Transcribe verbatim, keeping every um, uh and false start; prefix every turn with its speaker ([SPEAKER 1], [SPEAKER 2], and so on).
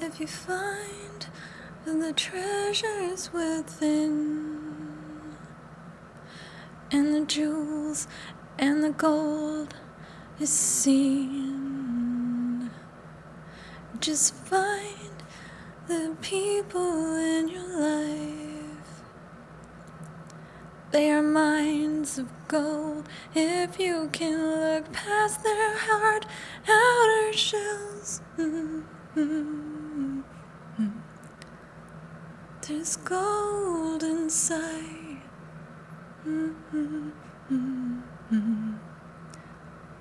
[SPEAKER 1] If you find the treasures within, and the jewels and the gold is seen, just find the people in your life. They are minds of gold if you can look past their hard outer shells. Mm-hmm. There's gold inside. Mm-hmm.